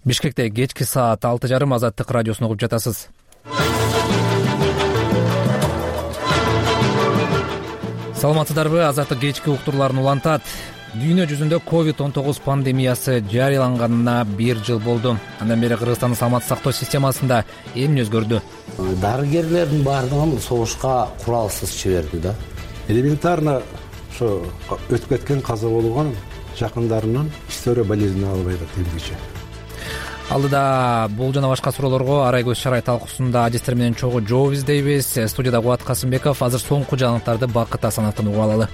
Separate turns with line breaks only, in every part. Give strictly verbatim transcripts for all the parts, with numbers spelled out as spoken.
Бишкекте кечки саат алты жарым Азаттык радиосун угуп жатасыз. Саламатсыздарбы? Азаттык кечки уктурларын улантат. Дүйнө жүзүндө ковид он тогуз пандемиясы жарыяланганына бир жыл болду. Андан бери Кыргызстандын саламаттык сактоо системасында эмне өзгөрдү?
Дарыгерлердин баардыгын согушка куралсыз жиберди да.
Элементарно ошо өтүп кеткен, каза болгон жакындарынын история болезини албай да эмгиче.
Алдыда бул жана башка суроолорго Арай көз Шарай талкуусунда адистер менен чогуу жооп издейбиз. Студияда Кубат Касымбеков. Азыр соңку жаңылыктарды Бакыт Асановдон угуп алалы.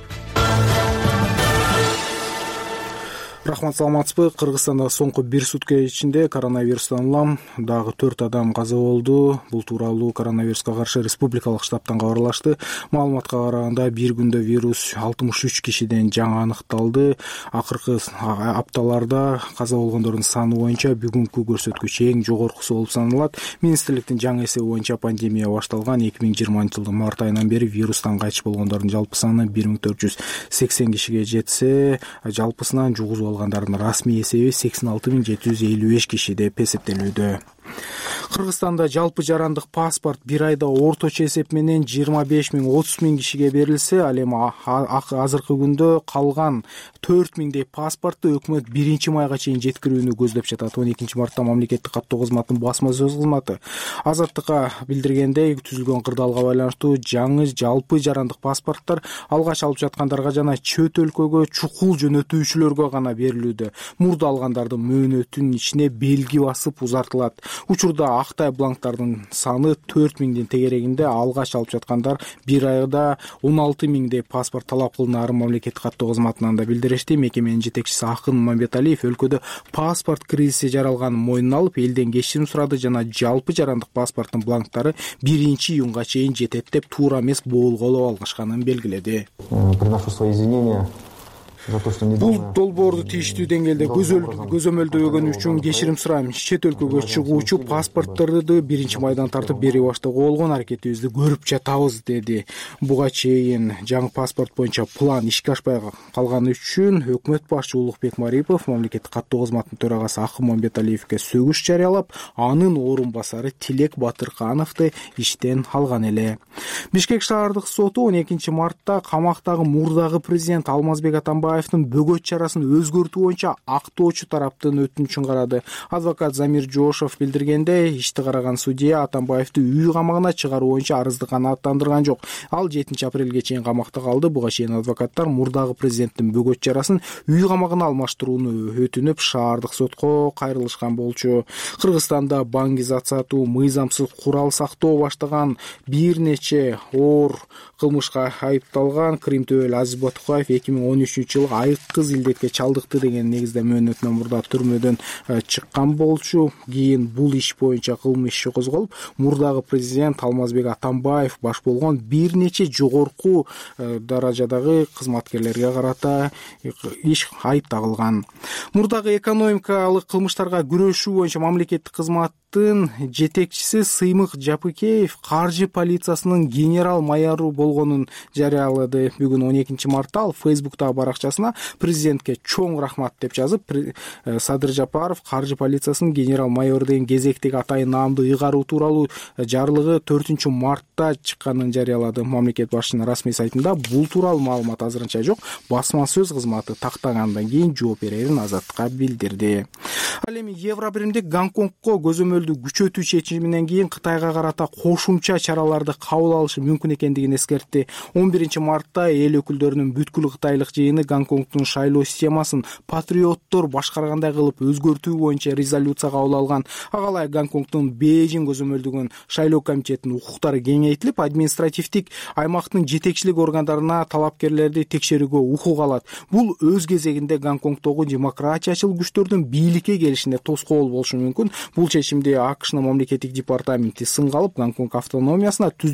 Рахмат, саламатсызбы? Кыргызстанда соңку бир сутка ичинде коронавирустан улам дагы төрт адам каза болду. Бул тууралуу коронавируска каршы республикалык штабтан кабарлашты. Маалыматка караганда бир күндө вирус алтымыш үч кишиден жаңы аныкталды. Акыркы апталарда каза болгондордун саны боюнча бүгүнкү көрсөткүч эң жогоркусу болуп саналат. Министрликтин жаңы эсеби боюнча пандемия башталган эки миң жыйырманчы жылдын март айынан бери вирустан кайтыш болгондордун жалпы саны бир миң төрт жүз сексен кишиге жетсе, жалпысынан жугузуп алгандардын расмий эсеби сексен алты миң жети жүз элүү беш киши деп эсептелүүдө. Кыргызстанда жалпы жарандык паспорт бир айда орточо эсеп менен жыйырма беш миң отуз миң кишиге берилсе, ал эми азыркы күндө калган төрт миңдей паспортду өкмөт биринчи майга чейин жеткирүүнү көздөп жатат. он экинчи мартта мамлекеттик каттоо кызматынын басма сөз кызматы Азаттыкка билдиргендей, түзүлгөн кырдаалга байланыштуу жаңы жалпы жарандык паспорттор алгач алып жаткандарга жана чөт өлкөгө чукул жөнөтүүчүлөргө гана берилүүдө. Мурда алгандардын мөөнөтүнүн ичине белги басып узартылат. Учурда актай бланктардын саны төрт миңдин тегерегинде, алгач алып жаткандар бир айда он алты миңдей паспорт талап кылынаарын мамлекеттик каттоо кызматынан да билдиришти. Мекеменин жетекчиси Акын Мамбеталиев өлкөдө паспорт кризиси жаралганын мойнуна алып, элден кечирим сурады жана жалпы жарандык паспорттун бланктары биринчи июнга чейин жетет деп туура эмес болголоп алгышканын белгиледи.
Приношу свои извинения.
Бул долбоорду тийиштүү деңгээлде көзөмөлдөгөн үчүн кечирим сурайм. Чет өлкөгө чыгуучу паспортторду биринчи майдан тартып бери баштоого болгон аракетибизди көрүп жатабыз, деди. Буга чейин жаңы паспорт боюнча план ишке ашпай калганы үчүн өкмөт башчы Улукбек Марипов мамлекеттик каттоо кызматынын төрагасы Акын Мамбеталиевге сөгүш жарыялап, анын орун басары Тилек Батыркановду иштен алган эле. Бишкек шаардык соту он экинчи мартта камактагы мурдагы президент Алмазбек Атамбаев бөгөт чарасын өзгөртүү боюнча актоочу тараптын өтүнүчүн карады. Адвокат Замир Жошов билдиргендей, ишти караган судья Атамбаевди үй камагына чыгаруу боюнча арызды канааттандырган жок. Ал жетинчи апрелге чейин камакта калды. Буга чейин адвокаттар мурдагы президенттин бөгөт чарасын үй камагына алмаштырууну өтүнүп, шаардык сотко кайрылышкан болчу. Кыргызстанда баңгизация, мыйзамсыз курал сактоо баштаган бир нече оор кылмышка айыпталган Крим төбөл Азиз Батукаев эки миң он үчүнчү жылы айыккыз илдетке чалдыкты деген негизде мөөнөтүнөн мурда түрмөдөн чыккан болчу. Кийин бул иш боюнча кылмыш иши козголуп, мурдагы президент Алмазбек Атамбаев баш болгон бир нече жогорку даражадагы кызматкерлерге карата иш айып тагылган. Мурдагы экономикалык кылмыштарга күрөшүү боюнча мамлекеттик кызмат жетекчиси Сыймык Жапыкеев каржы полициясынын генерал майору болгонун жарыялады. Бүгүн он экинчи мартта ал Фейсбуктагы баракчасына президентке чоң рахмат деп жазып, Садыр Жапаров каржы полициясынын генерал майору деген кезектеги атайын наамды ыйгаруу тууралуу жарлыгы төртүнчү мартта чыкканын жарыялады. Мамлекет башчынын расмий сайтында бул тууралуу маалымат азырынча жок. Басма сөз кызматы тактагандан кийин жооп берерин Азаттыкка билдирди. Ал эми Евробиримдик Гонконгко көзөмөл күчөтүү чечиминен кийин Кытайга карата кошумча чараларды кабыл алышы мүмкүн экендигин эскертти. он биринчи мартта эл өкүлдөрүнүн бүткүл кытайлык жыйыны Гонконгдун шайлоо системасын патриоттор башкаргандай кылып өзгөртүү боюнча резолюция кабыл алган. Агалай Гонконгдун Бейжиң көзөмөлдөгөн шайлоо комитетинин укуктары кеңейтилип, административдик аймактын жетекчилик органдарына талапкерлерди текшерүүгө укук алат. Бул өз кезегинде Гонконгдогу демократиячыл күчтөрдүн бийликке келишине тоскоол болушу мүмкүн. Бул чечимди АКШнын мамлекеттик департаменти сынга алып, Гонконг автономиясына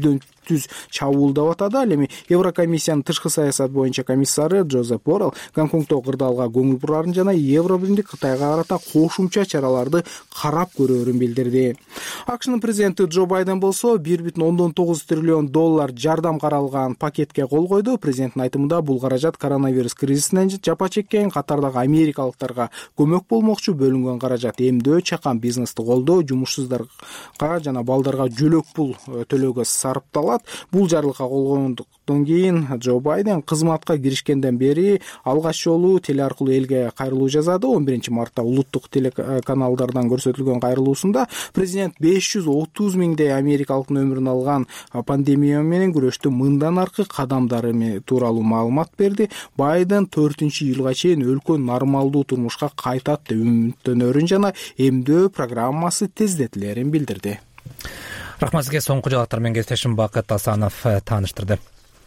түз чабуулдап атады. Ал эми Еврокомиссиянын тышкы саясат боюнча комиссары Джозеп Боррелл Гонконгдо кырдаалга көңүл бурарын жана Евро биримдик Кытайга карата кошумча чараларды карап көрөөрүн билдирди. АКШнын президенти Джо Байден болсо бир бүтүн ондон тогуз триллион доллар жардам каралган пакетке кол койду. Президенттин айтымында бул каражат коронавирус кризисинен жапа чеккен катардагы америкалыктарга көмөк болмокчу. Бөлүнгөн каражат эмдөө, чакан бизнести колдоо, жумушсуздарга жана балдарга жөлөк пул төлөөгө сарпталат. Бул жарлыкка кол койгондон кийин Джо Байден кызматка киришкенден бери алгач жолу теле аркылуу элге кайрылуу жасады. он биринчи мартта улуттук телеканалдардан көрсөтүлгөн кайрылуусунда президент беш жүз отуз миңдей америкалыктын өмүрүн алган пандемия менен күрөштүн мындан аркы кадамдары тууралуу маалымат берди. Байден төртүнчү июлга чейин өлкө нормалдуу турмушка кайтат деп үмүттөнөрүн жана эмдөө программасы тездетилерин билдирди.
Рахмат сизге. Соңку жаңылыктар менен кесиптешим Бакыт Асанов тааныштырды.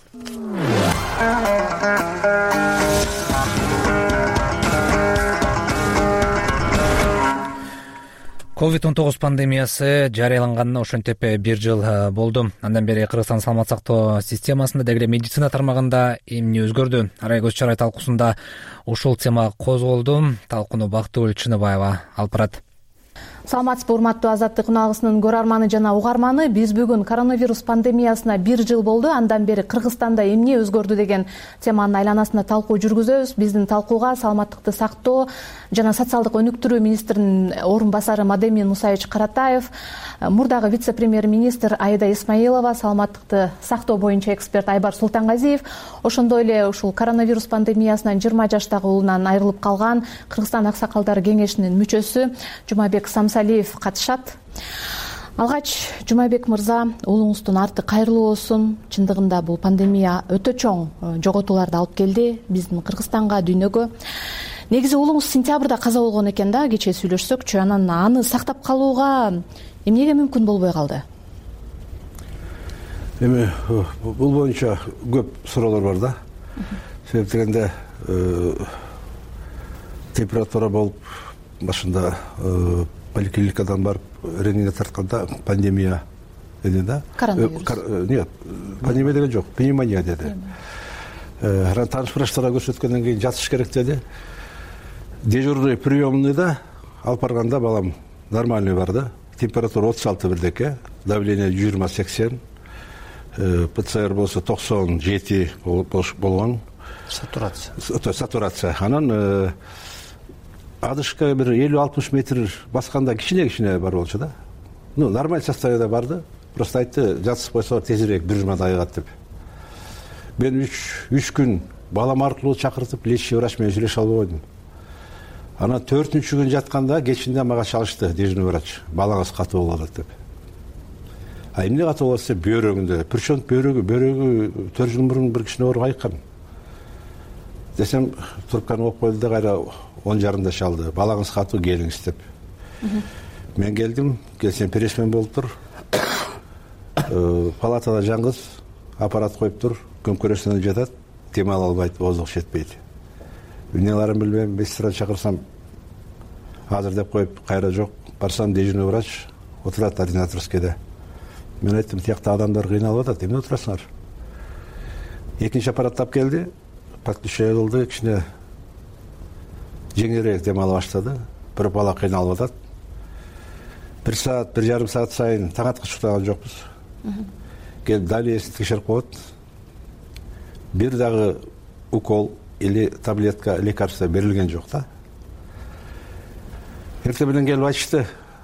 ковид он тогуз пандемиясы жарыяланганына ошентип бир жыл болду. Андан бери Кыргызстан саламат сактоо системасында деги эле медицина тармагында эмне өзгөрдү? Арай көз чарай талкуусунда ушул тема козголду. Талкууну Бактыгүл Чыныбаева алып барат.
Саламатсызбы, урматтуу Азаттык унаалысынын көрөрманы жана угарманы. Биз бүгүн коронавирус пандемиясына бир жыл болду. Андан бери Кыргызстанда эмне өзгөрдү деген теманын айланасында талкуу жүргүзөбүз. Биздин талкууга саламаттыкты сактоо жана социалдык өнүктүрүү министринин орун басары Мадемин Мусаевич Каратаев, мурдагы вице-премьер-министр Аида Исмаилова, саламаттыкты сактоо боюнча эксперт Айбар Султангазиев, ошондой эле ушул коронавирус пандемиясынан жыйырма жаштагы уулунан айрылып калган Кыргызстан аксакалдары кеңешинин мүчөсү Жумабек Самсалиев катышат. Алгач, Жумабек мырза, уулуңуздун арты кайырлуу болсун. Чындыгында бул пандемия өтө чоң жоготууларды алып келди биздин Кыргызстанга, дүйнөгө. Негизи уулуңуз сентябрда каза болгон экен да, кечээ сүйлөшсөкчү. Анан аны сактап калууга эмнеге мүмкүн болбой калды?
Эми бул боюнча көп суроолор бар да. Себеп дегенде температура болуп башында поликлиникадан барып рентген тартканда пандемия деди да. Коронавирус. Нет, пандемия деген жок, пневмония деди. Анан тааныш врачтарга көрсөткөндөн кийин жатыш керек деди. Дежурный приемныйда алып барганда балам нормальный барды. Температура отуз алты бирдеке, давление жыйырма сексен, ПЦР болсо токсон жети болгон. Сатурация. Сатурация. Анан адышка бир элүү алтымыш метр басканда кичине-кичине бар болчу да. Ну, нормаль состояниеда барды. Просто айтты, жатып койсо тезирээк бир жумада айыгат деп. Мен үч күн балам аркылуу чакыртып, лечащий врач менен сүйлөшө албай койдум. Анан төртүнчү күн жатканда кечинде мага чалышты дежурный врач. Балаңыз катуу болуп атат деп. А эмне катуу болот десе, бөйрөгүндө. Причем бөйрөгү, бөйрөгү төрт жыл мурун бир кишине ооруп айыккан. Десем, трубканы окуп койду да кайра он жарымда чалды. Балаңыз катуу, келиңиз деп. Мен келдим, келсем пересмен болуптур. Палатада жаңгыз, аппарат коюптур, көмкөрөсүнөн жатат, дем ала албайт, оозук жетпейт. Эмне кыларын билбейм, медсестра чакырсам, азыр деп коюп, кайра жок. Барсам дежурный врач отурат ординаторскийде. Мен айттым, тиякта адамдар кыйналып атат, эмне отурасыңар? Экинчи аппарат тап келди, подключение кылды, кичине жеңилирээк дем ала баштады. Бир бала кыйналып атат. Бир саат, бир жарым саат сайын таң аткыч уктаган жокпуз. Келип далиесин текшерип коет. Бир дагы укол или таблетка, лекарство берилген жок да. Эртең менен келип айтышты,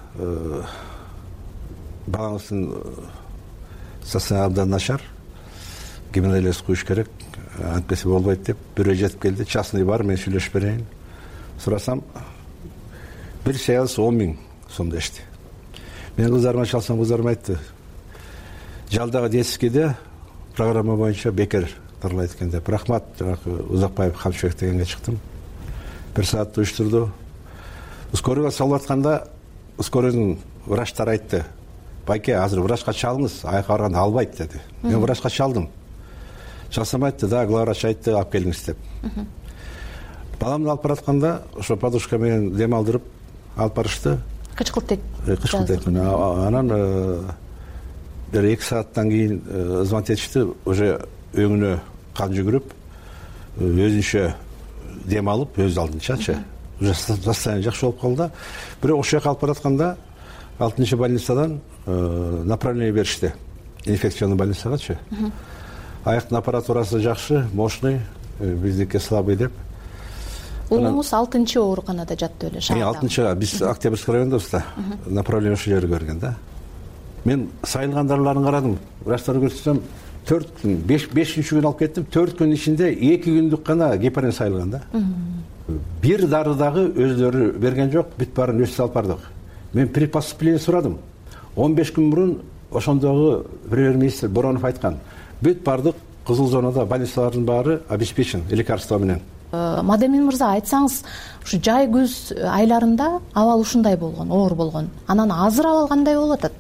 балаңыздын состояние абдан начар, гемодиализ куюш керек, антипесе болбойт деп, бирөө жетип келди, частный бар, мен сүйлөшүп берейин. Сурасам, бир сеанс он миң сом дешти. Мен кыздарыма чалсам, кыздарым айтты, жалдагы детскийде программа боюнча бекер тарлайт экен деп. Рахмат, жанагы Узакбаев Камчыбек дегенге чыктым. Бир саат уюштурду. Скорыйга салып атканда, скорыйдун врачтары айтты, байке, азыр врачка чалыңыз, аяка барганда албайт деди. Мен врачка чалдым. Чалсам айтты, да, главврач айтты, алып келиңиз деп. Баламды алып баратканда, ошо подушка менен дем алдырып алып барышты.
Кычкылтек.
Кычкылтек. Анан бир эки сааттан кийин звонить этишти, уже өңүнө кан жүгүрүп, өзүнчө дем алып, өз алдынчачы уже состояние жакшы болуп калды. Бирок ошол жака алып баратканда алтынчы больницадан направление беришти. Инфекционный больницагачы. Аяктын аппаратурасы жакшы, мощный, биздики слабый деп.
Улуңуз алтынчы ооруканада жатты эле шаарда.
алтынчы, биз Октябрьский райондобуз да. Направление ошол жерге берген да. Мен сайылган дарыларын карадым. Врачтар көрсөтсөм, төрт күн, бешинчи күн алып кеттим, төрт күн ичинде эки күндүк гана гепарин сайылган да. Бир дары дагы өздөрү берген жок, бүт баарын өз алып бардык. Мен предпоступление сурадым. он беш күн мурун ошондогу премьер-министр Боронов айткан. Бүт бардык кызыл зонада больницалардын баары обеспечен лекарство менен.
Мадемин мырза, айтсаңыз, ушу жай күз айларында абал ушундай болгон, оор болгон. Анан азыр абал кандай болуп атат?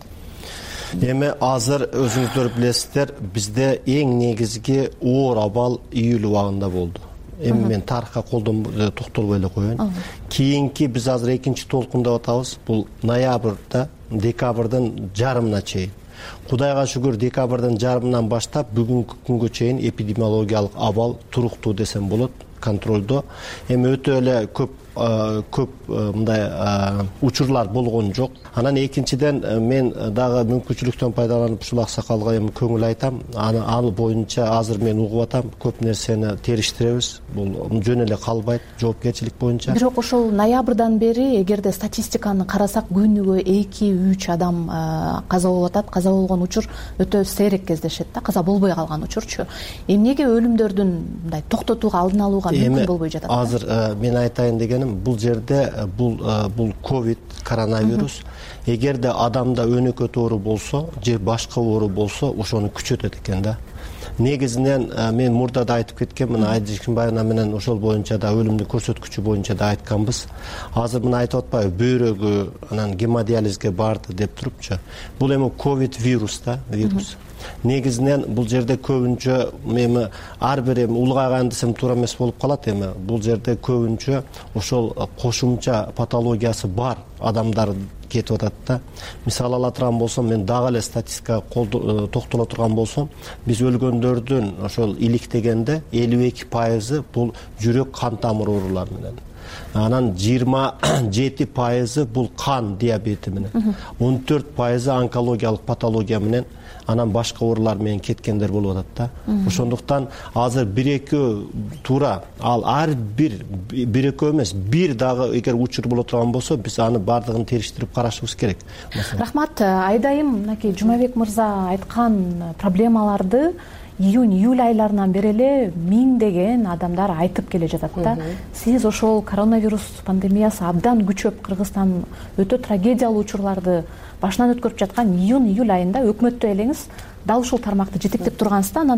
Эми азыр өзүңүздөр билесиздер, бизде эң негизги оор абал июль убагында болду. Эми мен тарыхка колдон токтолбой эле коеюн. Кийинки биз азыр экинчи толкун деп атабыз. Бул ноябрда, декабрдын жарымына чейин. Кудайга шүгүр, декабрдын жарымынан баштап бүгүнкү күнгө чейин эпидемиологиялык абал туруктуу десем болот, контролдо. Эми өтө эле көп көп мындай учурлар болгон жок. Анан экинчиден мен дагы мүмкүнчүлүктөн пайдаланып ушул аксакалга эми көңүл айтам. Аны ал боюнча азыр мен угуп атам, көп нерсени териштиребиз. Бул жөн эле калбайт жоопкерчилик боюнча.
Бирок ошол ноябрдан бери эгерде статистиканы карасак, күнүгө эки үч адам каза болуп атат. Каза болгон учур өтө сейрек кездешет да, каза болбой калган учурчу. Эмнеге өлүмдөрдүн мындай токтотууга, алдын алууга мүмкүн болбой жатат?
Азыр мен айтайын дегеним, бул жерде бул бул ковид, коронавирус эгерде адамда өнөкөт оору болсо же башка оору болсо, ошону күчөтөт экен да. Негизинен мен мурда да айтып кеткен, мына Айдишкимбаевна менен ошол боюнча да өлүмдүн көрсөткүчү боюнча да айтканбыз. Азыр мына айтып атпайбы, бөйрөгү анан гемодиализге барды деп турупчу. Бул эми ковид вирус да, вирус. Негизинен бул жерде көбүнчө эми ар бир эми улгайган десем туура эмес болуп калат. Эми бул жерде көбүнчө ошол кошумча патологиясы бар адамдар кетип атат да. Мисал ала турган болсом, мен дагы эле статистикага токтоло турган болсом, биз өлгөндөрдүн ошол иликтегенде элүү эки пайызы бул жүрөк кан тамыр оорулары менен. Анан жыйырма жети пайызы бул кан диабети менен. он төрт пайызы онкологиялык патология менен, анан башка оорулар менен кеткендер болуп атат да. Ошондуктан азыр бир экөө туура, ал ар бир бир экөө эмес, бир дагы эгер учур боло турган болсо, биз аны бардыгын териштирип карашыбыз керек.
Рахмат. Айдайым, мынакей Жумабек мырза айткан проблемаларды июнь, июль айларынан бери эле миңдеген адамдар айтып келе жатат да. Сиз ошол коронавирус пандемиясы абдан күчөп, Кыргызстан өтө трагедиялуу учурларды башынан өткөрүп жаткан июнь, июль айында өкмөттө элеңиз дал ушул тармакты жетектеп тургансызда, анан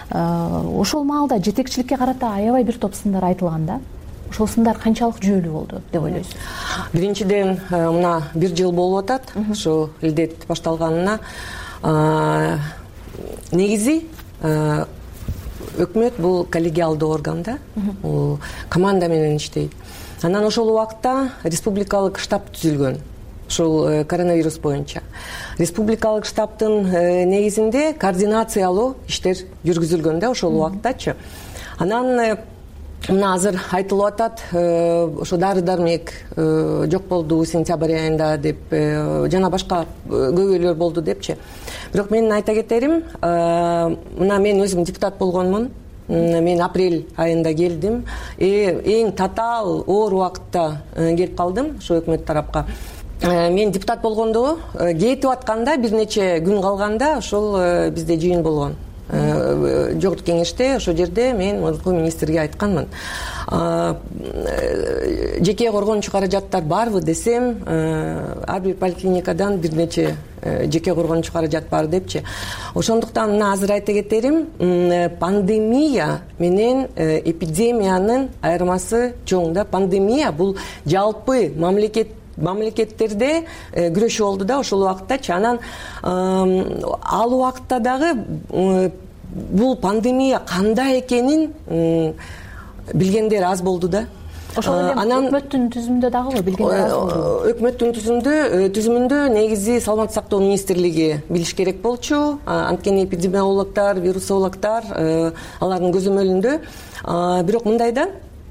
ошол маалда жетекчиликке карата аябай бир топ сындар айтылган да. Ошол сындар канчалык жүйөлүү болду деп ойлойсуз?
Биринчиден, мына бир жыл болуп атат, ошол илдет башталганына. Негизи өкмөт бул коллегиалдуу орган да, бул команда менен иштейт. Анан ошол убакта республикалык штаб түзүлгөн, ошол коронавирус боюнча. Республикалык штабтын негизинде координациялуу иштер жүргүзүлгөн да ошол убактачы. Анан мына азыр айтылып атат, ошо дары-дармек жок болду сентябрь айында деп, жана башка көйгөйлөр болду депчи. Бирок мен айта кетерим, мына мен өзүм депутат болгонмун. Мен апрель айында келдим. Эң татаал оор убакытта келип калдым ошо өкмөт тарапка. Мен депутат болгондо кетип атканда бир нече күн калганда ошол бизде жыйын болгон. Жогорку кеңеште ошол жерде мен мурунку министрге айтканмын. Жеке коргонуучу каражаттар барбы десем, ар бир поликлиникадан бир нече жеке коргонуучу каражат бар депчи. Ошондуктан мына азыр айта кетерим, пандемия менен эпидемиянын айырмасы чоң да. Пандемия бул жалпы мамлекет мамлекеттерде күрөшүү болду да ошол убактачы. Анан ал убакытта дагы бул пандемия кандай экенин билгендер аз болду да.
ошол эле өкмөттүн түзүмүндө дагы билгендер
өкмөттүн түзүмүндө түзүмүндө негизи саламаттык сактоо министрлиги билиш керек болчу. Анткени эпидемиологдор, вирусологдор алардын көзөмөлүндө. Бирок мындай да,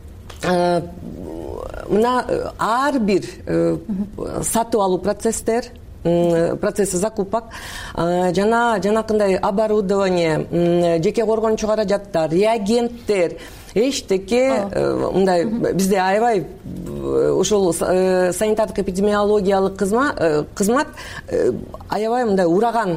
мына ар бир сатып алуу процесстер, процессы закупок жана жанакындай оборудование, жеке коргончу каражаттар, реагенттер, эчтеке мындай бизде аябай ушул санитардык эпидемиологиялык кызмат аябай мындай ураган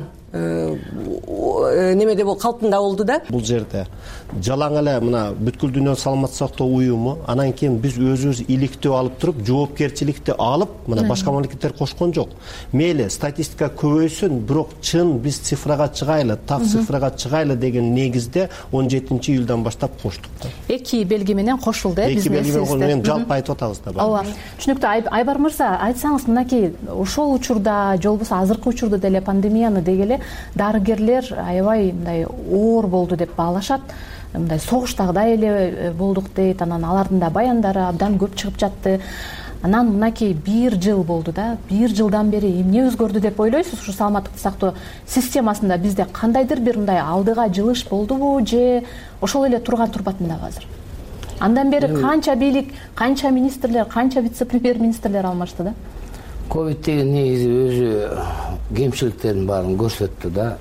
немеде бол калпында болду да.
Бул жерде жалаң эле мына бүткүл дүйнө саламаттык сактоо уюму, анан кийин биз өзүбүз иликтөө алып туруп, жоопкерчиликти алып, мына башка мамлекеттер кошкон жок. Мейли статистика көбөйсүн, бирок чын биз цифрага чыгайлы, так цифрага чыгайлы деген негизде он жетинчи июлдан баштап коштук.
Эки белги менен кошулду, э,
биздин эки белги менен жалпы айтып атабыз да.
Ооба. Түшүнүктүү. Айбар мырза, айтсаңыз, мынакей ошол учурда, же болбосо азыркы учурда деле пандемияны дегеле дарыгерлер аябай мындай оор болду деп баалашат. Мындай согуштагыдай эле болдук дейт. Анан алардын да баяндары абдан көп чыгып жатты. Анан мынакей бир жыл болду да. Бир жылдан бери эмне өзгөрдү деп ойлойсуз? Ушу саламаттык сактоо системасында бизде кандайдыр бир мындай алдыга жылыш болдубу, же ошол эле турган турбатындабы азыр? Андан бери канча бийлик, канча министрлер, канча вице-премьер-министрлер алмашты да?
Ковид деген негизи өзү кемчиликтердин баарын көрсөттү да.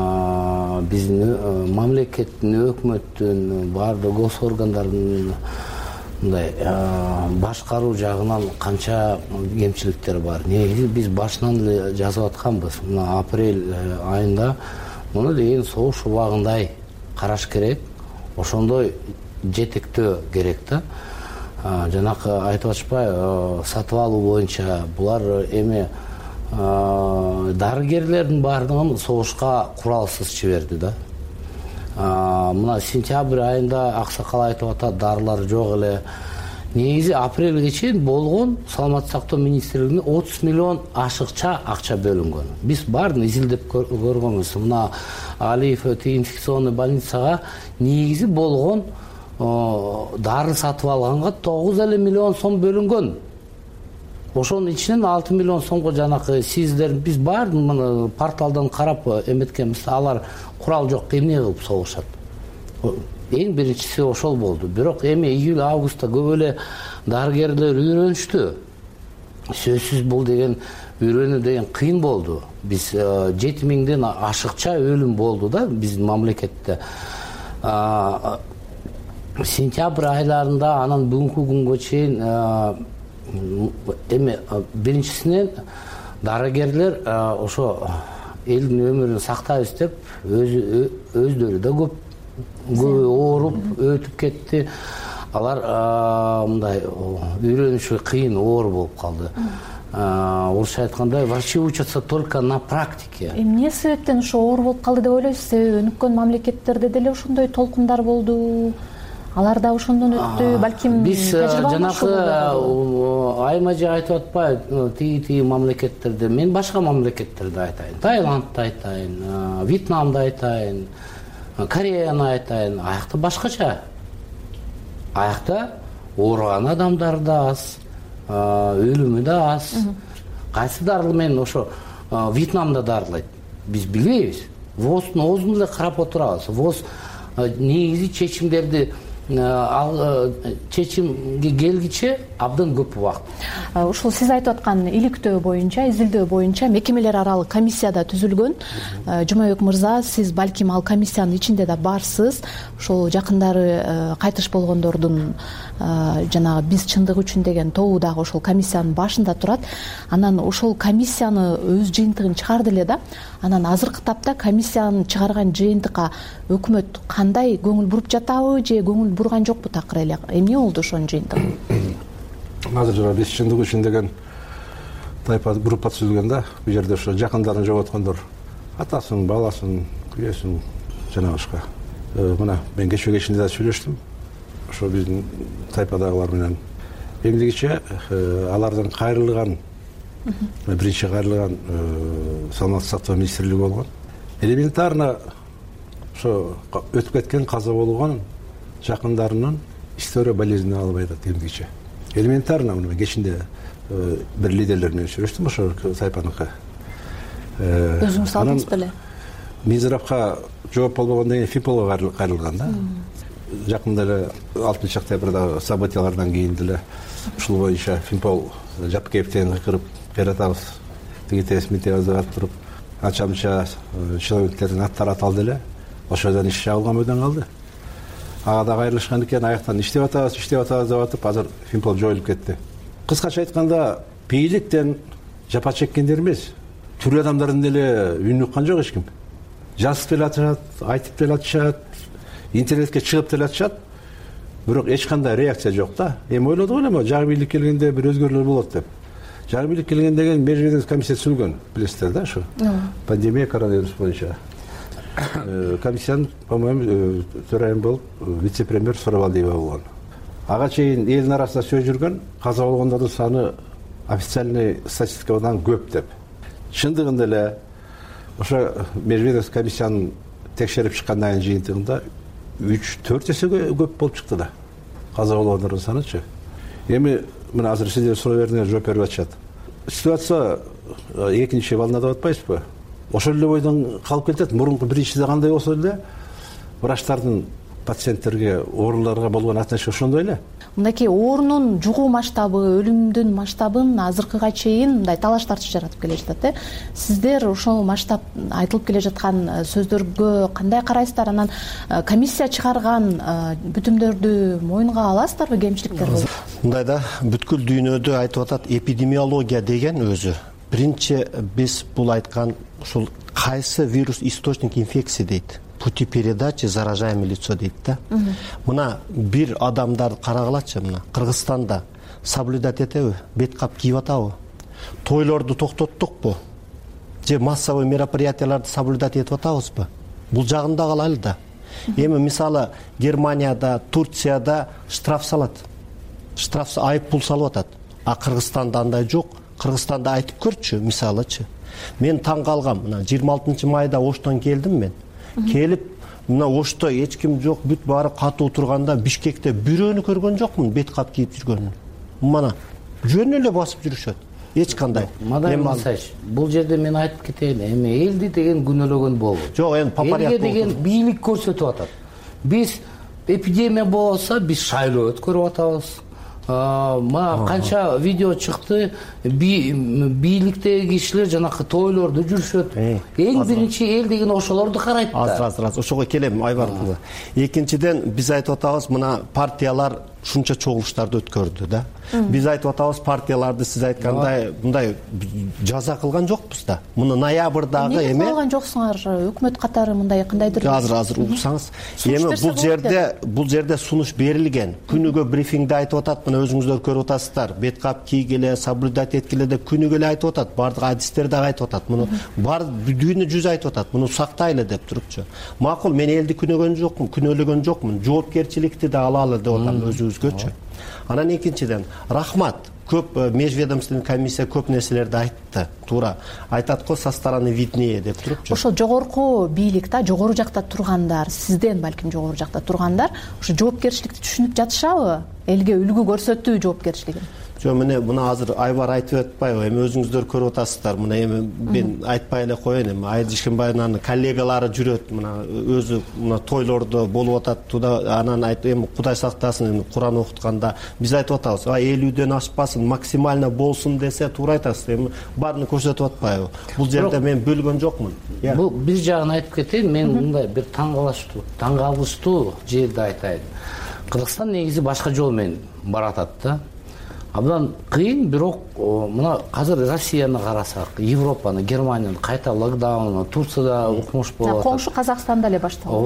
Биздин мамлекеттин, өкмөттүн, баардык гос органдардын мындай башкаруу жагынан канча кемчиликтер бар. Негизи биз башынан эле жазып атканбыз. Мына апрель айында муну деген согуш убагындай караш керек. Ошондой жетектөө керек да. Жанакы айтып атышпай, сатып алуу боюнча булар эми дарыгерлердин баардыгын согушка куралсыз жиберди да. Мына сентябрь айында аксакал айтып атат, дарылар жок эле. Негизи апрелге чейин болгон саламаттык сактоо министрлигине отуз миллион ашыкча акча бөлүнгөн. Биз баарын изилдеп көргөнбүз. Мына Алиев инфекционный больницага негизи болгон дары сатып алганга тогуз эле миллион сом бөлүнгөн. Ошонун ичинен алты миллион сомго жанакы сиздер биз баарын порталдан карап эметкенбиз. Алар курал жок, эмне кылып согушат? Эң биринчиси ошол болду. Бирок эми июль августта көп эле дарыгерлер үйрөнүштү. Сөзсүз бул деген үйрөнүү деген кыйын болду. Биз жети миңден ашыкча өлүм болду да биздин мамлекетте. Сентябрь айларында анан бүгүнкү күнгө чейин эми биринчисинен дарыгерлер ошо элдин өмүрүн сактайбыз деп өздөрү да көп ооруп өтүп кетти. Алар мындай үйрөнүшү кыйын, оор болуп калды. Орусча айткандай, врачи учатся только на практике.
Эмне себептен ошо оор болуп калды деп ойлойсуз? Себеби өнүккөн мамлекеттерде деле ошондой толкундар болду. Алар да ошондон өттү, балким
биз жанакы айма-жай айтып атпайбы, тиги-тиги мамлекеттерде, мен башка мамлекеттерди айтайын. Таиландды айтайын, Вьетнамды айтайын, Кореяны айтайын. Аякта башкача. Аякта ооруган адамдар да аз, өлүмү да аз. Кайсы дарыл менен ошо Вьетнамда дарылайт? Биз билбейбиз. ВОЗдун оозун эле карап отурабыз. ВОЗ негизи чечимдерди чечимге келгиче абдан көп убакыт.
Ушул сиз айтып аткан иликтөө боюнча, изилдөө боюнча мекемелер аралык комиссия да түзүлгөн. Жумабек мырза, сиз балким ал комиссиянын ичинде да барсыз. Ошол жакындары кайтыш болгондордун жанагы биз чындык үчүн деген тобу дагы ошол комиссиянын башында турат. Анан ошол комиссияны өз жыйынтыгын чыгарды эле да. Анан азыркы тапта комиссиянын чыгарган жыйынтыкка өкмөт кандай көңүл буруп жатабы же көңүл бурган жокпу такыр эле? Эмне болду ошонун жыйынтыгы?
Азыр жана биз чындык үчүн деген тайпа группа түзүлгөн да. Бул жерде ошо жакындарын жоготкондор, атасын, баласын, күйөөсүн жана башка. Мына мен кечээ кечинде да сүйлөштүм. Ошо биздин тайпадагылар менен эмдигиче алардын кайрылган, биринчи кайрылган саламаттык сактоо министрлиги болгон. Элементарно ошо өтүп кеткен, каза болгон жакындарынын история болезнин алып айтат эмдигиче. элементарно мына кечинде бир лидерлер менен сүйлөштүм ошо сайпаныкы.
Өзүңүз алдыңыз беле?
Минздравга жооп болбогондон кийин Фимполго кайрылган да. Жакында эле алтынчы октябрда событиялардан кийин деле ушул боюнча Фимпол Жапкеевден кырып кайратабыз, тигитебиз митебиз деп туруп, анча-мынча чиновниктердин аттары аталды эле. Ошодон иш жабылган бойдон калды. Ага да кайрылышкан экен, аяктан иштеп атабыз, иштеп атабыз деп атып, азыр Фимпол жоюлуп кетти. Кыскача айтканда, бийликтен жапа чеккендер эмес, түрүү адамдардын деле үнүн уккан жок эч ким. Жазып деле атышат, айтып деле атышат, интернетке чыгып деле атышат, бирок эч кандай реакция жок да. Эми ойлодук эле, жагы бийлик келгенде бир өзгөрүүлөр болот деп. Жагы бийлик келген деген межведомственный комиссия түзүлгөн, билесиздер да, ушу. Пандемия коронавирус боюнча. Комиссиянын, по-моему, төрайымы болуп вице-премьер Сурабалдиева болгон. Ага чейин элдин арасында сөз жүргөн, каза болгондордун саны официальный статистикадан көп деп. Чындыгында эле ошо межведомственный комиссиянын текшерип чыккандан кийин жыйынтыгында үч төрт эсеге көп болуп чыкты да. Каза болгондордун санычы. Эми мына азыр сиздер суроо бердиңер, жооп берип атышат. Ситуация экинчи волнада деп атпайсызбы? Ошол эле бойдон калып кетет. Мурунку биринчиде кандай болсо эле врачтардын пациенттерге, ооруларга болгон отношение ошондой эле.
Мындайки оорунун жугуу масштабы, өлүмдүн масштабын азыркыга чейин мындай талаш тартыш жаратып келе жатат, э? Сиздер ошол масштаб айтылып келе жаткан сөздөргө кандай карайсыздар? Анан комиссия чыгарган бүтүмдөрдү моюнга аласыздарбы, кемчиликтер болуп?
Мындай да, бүткүл дүйнөдө айтып атат, эпидемиология деген өзү. Биринчи биз бул айткан ушул кайсы вирус источник инфекции дейт. Пути передачи заражаемое лицо дейт да. Мына бир адамдарды карагылачы, мына Кыргызстанда соблюдать этеби, бет кап кийип атабы? Тойлорду токтоттукпу? Же массовый мероприятияларды соблюдать этип атабызбы? Бул жагында калайлы да. Эми мисалы Германияда, Турцияда штраф салат. Штраф айып пул салып атат. А Кыргызстанда андай жок. Кыргызстанда айтып көрчү, мисалычы. Мен таң калгам, мына жыйырма алтынчы майда Оштон келдим мен. Келип, мына Ошто эч ким жок, бүт баары катуу турганда Бишкекте бирөөнү көргөн жокмун бет кап кийип жүргөнүн. Мына жөн эле басып жүрүшөт. Эч кандай.
Мадам Масач, бул жерде мен айтып кетейин, эми элди деген күнөөлөгөн болбойт.
Жок, эми по порядку.
Элге деген бийлик көрсөтүп атат. Биз эпидемия болсо, биз шайлоо өткөрүп атабыз. Ма канча видео чыкты, бийликтеги кишилер жанакы тойлорду жүрүшөт. Эң биринчи эл деген ошолорду карайт да.
Азыр азыр азыр ошого келем, Айбар мырза. Экинчиден биз айтып атабыз, мына партиялар ушунча чогулуштарды өткөрдү да. Биз айтып атабыз, партияларды сиз айткандай мындай жаза кылган жокпуз да. Муну ноябрдагы эме. Эмне кылган
жоксуңар? Өкмөт катары мындай кандайдыр.
Азыр азыр уксаңыз. Эми бул жерде бул жерде сунуш берилген. Күнүгө брифингде айтып атат, мына өзүңүздөр көрүп атасыздар. Бет кап кийгиле, соблюдать эткиле деп күнүгө эле айтып атат. Бардык адистер да айтып атат. Муну бар дүйнө жүз айтып атат. Муну сактайлы деп турупчу. Макул, мен элди күнөгөн жокмун, күнөөлөгөн жокмун. Жоопкерчиликти да алалы деп атам өзүбүзгөчү. Анан экинчиден, рахмат. Көп межведомственный комиссия көп нерселерди айтты. Туура айтат го, со стороны виднее деп турупчу.
Ошо жогорку бийлик да, жогору жакта тургандар, сизден балким жогору жакта тургандар, ошо жоопкерчиликти түшүнүп жатышабы? Элге үлгү көрсөттүү жоопкерчилигин.
Жок, мына мына азыр Айбар айтып атпайбы? Эми өзүңүздөр көрүп атасыздар. Мына эми мен айтпай эле коеюн, эми Айдын Ишкенбаевнын коллегалары жүрөт, мына өзү мына тойлордо болуп атат. Туда анан айтып, эми Кудай сактасын, эми Куран окутканда биз айтып атабыз, а элүүдөн ашпасын, максимально болсун десе, туура айтасыз. Эми баарын көрсөтүп атпайбы? Бул жерде мен бөлгөн жокмун.
Бул бир жагын айтып кетейин, мен мындай бир таң калыштуу, таң калыштуу жерди айтайын. Кыргызстан негизи башка жол менен баратат да. Абдан кыйын, бирок мына азыр Россияны карасак, Европаны, Германияны кайта локдауну, Турцияда укмуш болуп атат.
Коңшу Казакстанда эле башталды.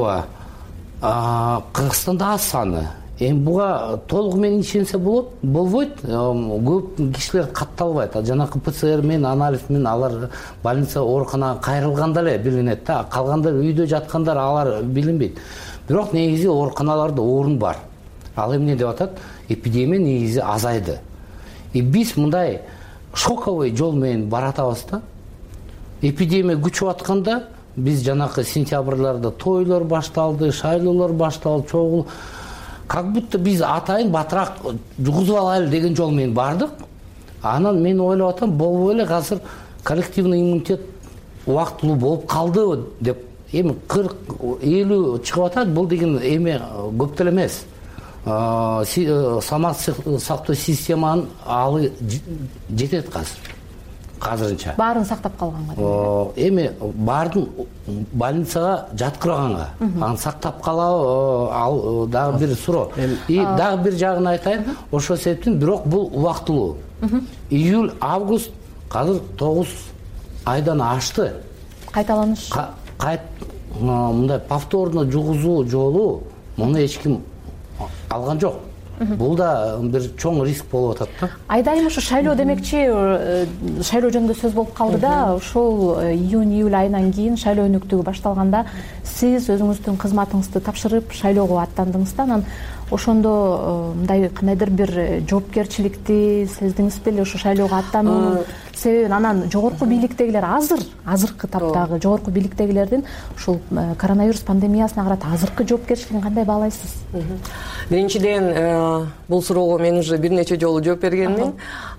Ооба. Кыргызстанда аз саны. Эми буга толугу менен ишенсе болот, болбойт. Көп кишилер катталбайт. Жанакы ПЦР менен, анализ менен алар больница, ооруканага кайрылганда эле билинет да. Калгандар үйдө жаткандар алар билинбейт. Бирок негизи ооруканаларда орун бар. Ал эмне деп атат? Эпидемия негизи азайды. И биз мындай шоковый жол менен баратабыз да. Эпидемия күчүп атканда биз жанакы сентябрларда тойлор башталды, шайлоолор башталды, чогул как будто биз атайын батыраак жугузуп алайлы деген жол менен бардык. Анан мен ойлоп атам, болбой эле азыр коллективный иммунитет убактылуу болуп калды деп. Эми кырк элүү чыгып атат, бул деген эми көп деле эмес. Саламаттык сактоо системанын алы жетет азыр. Азырынча
баарын сактап калганга.
Эми баардын больницага жаткырганга, аны сактап калабы, ал дагы бир суроо. И дагы бир жагын айтайын, ошол себептен бирок бул убактылуу. Июль, август азыр тогуз айдан ашты.
Кайталаныш.
Кайт мындай повторно жугузуу жолу муну эч ким алган жок. Бул да бир чоң риск болуп атат да.
Айдайым ушу шайлоо демекчи, шайлоо жөнүндө сөз болуп калды да, ошол июнь-июль айынан кийин шайлоо өнүктүгү башталганда сиз өзүңүздүн кызматыңызды тапшырып шайлоого аттандыңыз да. Анан ошондо мындай кандайдыр бир жоопкерчиликти сездиңиз беле ошо шайлоого аттануу себебин? Анан жогорку бийликтегилер азыр, азыркы таптагы жогорку бийликтегилердин ушул коронавирус пандемиясына карата азыркы жоопкерчилигин кандай баалайсыз?
Биринчиден, бул суроого мен уже бир нече жолу жооп бергенмин.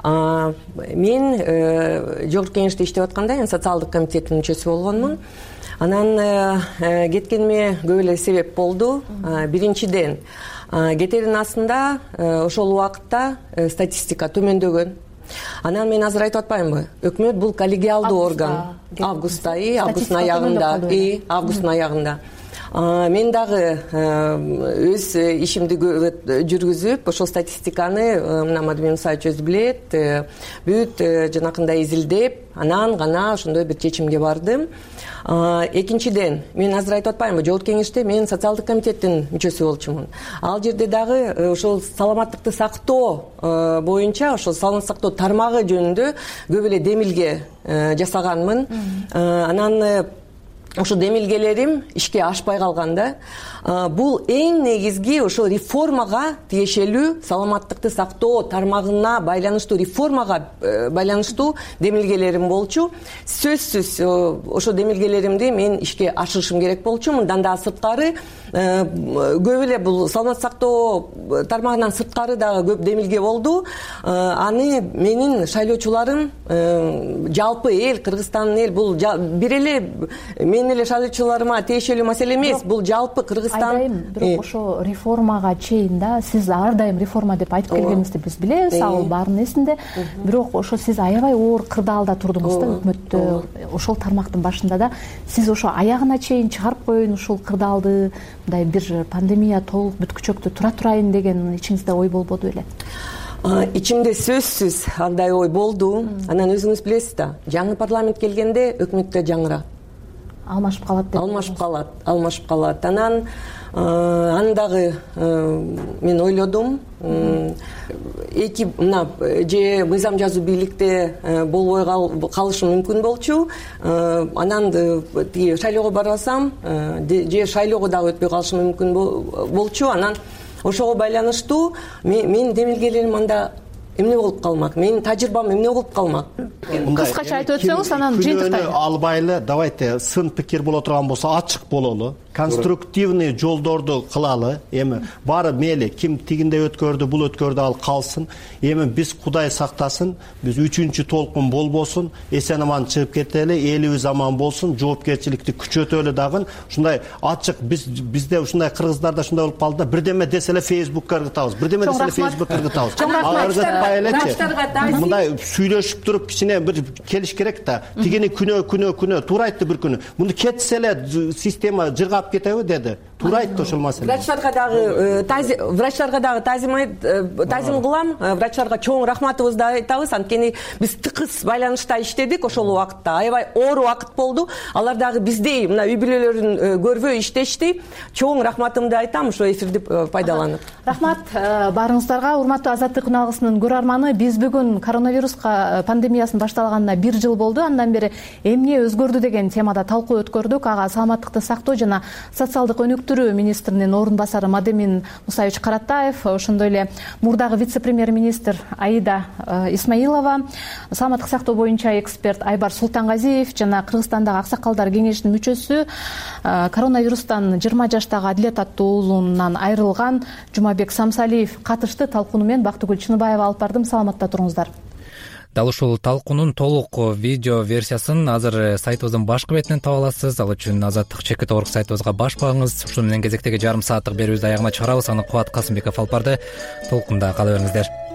Мен жогорку кеңеште иштеп атканда социалдык комитеттин мүчөсү болгонмун. Анан кеткениме көп эле себеп болду. Биринчиден, кетердин астында ошол убакытта статистика төмөндөгөн. Анан мен азыр айтып атпаймынбы? Өкмөт бул коллегиалдуу орган. Августта, августтун аягында, августтун аягында. Мен дагы өз ишимди жүргүзүп, ошол статистиканы мына Мадина Мусаевич өзү билет, бүт жанакындай изилдеп, анан гана ошондой бир чечимге бардым. Экинчиден, мен азыр айтып атпаймынбы, жогорку кеңеште мен социалдык комитеттин мүчөсү болчумун. Ал жерде дагы ошол саламаттыкты сактоо боюнча, ошол саламаттык сактоо тармагы жөнүндө көп эле демилге жасаганмын. Анан ошо демилгелерим ишке ашпай калганда, бул эң негизги ошол реформага тиешелүү, саламаттыкты сактоо тармагына байланыштуу, реформага байланыштуу демилгелерим болчу. Сөзсүз ошо демилгелеримди мен ишке ашырышым керек болчу. Мындан да сырткары көп эле бул саламаттык сактоо тармагынан сырткары дагы көп демилге болду. Аны менин шайлоочуларым, жалпы эл, Кыргызстандын эл, бул бир эле менин эле шайлоочуларыма тиешелүү маселе эмес, бул жалпы Кыргызстан.
Айдайым, бирок ошо реформага чейин да сиз ар дайым реформа деп айтып келгениңизди биз билебиз, ал баардын эсинде. Бирок ошо сиз аябай оор кырдаалда турдуңуз да өкмөттө, ошол тармактын башында да. Сиз ошо аягына чейин чыгарып коеюн ушул кырдаалды, мындай бир пандемия толук бүткүчөктө тура турайын деген ичиңизде ой болбоду беле?
Ичимде сөзсүз андай ой болду. Анан өзүңүз билесиз да, жаңы парламент келгенде өкмөттө жаңыра
алмашып калат деп.
Алмашып калат, алмашып калат. Анан аны дагы мен ойлодум. Эки мына же мыйзам жазуу бийликте болбой калышы мүмкүн болчу. Анан тиги шайлоого барбасам, же шайлоого дагы өтпөй калышы мүмкүн болчу. Анан ошого байланыштуу мен демилгелерим анда эмне болуп калмак? Менин тажрыйбам эмне болуп калмак?
Кыскача айтып өтсөңүз, анан жыйынтыктайлы.
Албайлы, давайте сын пикир боло турган болсо ачык бололу. Конструктивный жолдорду кылалы. Эми баары мейли, ким тигинде өткөрдү, бул өткөрдү, ал калсын. Эми биз Кудай сактасын, биз үчүнчү толкун болбосун, эсен аман чыгып кетели, элибиз аман болсун, жоопкерчиликти күчөтөлү дагы. Ушундай ачык, биз бизде ушундай кыргыздарда ушундай болуп калды да, бирдеме деселе Фейсбукка ыргытабыз, бирдеме деселе Фейсбукка ыргытабыз. Мындай сүйлөшүп туруп кичине бир келиш керек да. Тигини күнөө күнөө күнөө туура айтты бир күнү. Муну кетсе эле система жыргап кетеби деди. Туура айтты ошол маселе.
Врачтарга дагы тазим, врачтарга дагы тазим тазим кылам. Врачтарга чоң рахматыбызды айтабыз. Анткени биз тыкыз байланышта иштедик ошол убакытта. Аябай оор убакыт болду. Алар дагы биздей мына үй бүлөлөрүн көрбөй иштешти. Чоң рахматымды айтам ошо эфирди пайдаланып.
Рахмат баарыңыздарга. Урматтуу Азаттык күн алгысынын көрөр угарманы, биз бүгүн коронавируска пандемиясынын башталганына бир жыл болду. Андан бери эмне өзгөрдү деген темада талкуу өткөрдүк. Ага саламаттыкты сактоо жана социалдык өнүктүрүү министринин орун басары Мадемин Мусаевич Каратаев, ошондой эле мурдагы вице-премьер-министр Аида Исмаилова, саламаттык сактоо боюнча эксперт Айбар Султангазиев жана Кыргызстандагы аксакалдар кеңешинин мүчөсү, коронавирустан жыйырма жаштагы Адилет аттуу уулунан айрылган Жумабек Самсалиев катышты. Талкууну мен Бактыгүл Чыныбаева алып бардым. Саламатта туруңуздар.
Дал ушул талкуунун толук видео версиясын азыр сайтыбыздын башкы бетинен таба аласыз. Ал үчүн Азаттык чекит орг сайтыбызга баш багыңыз. Ушуну менен кезектеги жарым сааттык берүүбүздү аягына чыгарабыз. Аны Кубат Касымбеков алып барды. Толкунда кала бериңиздер.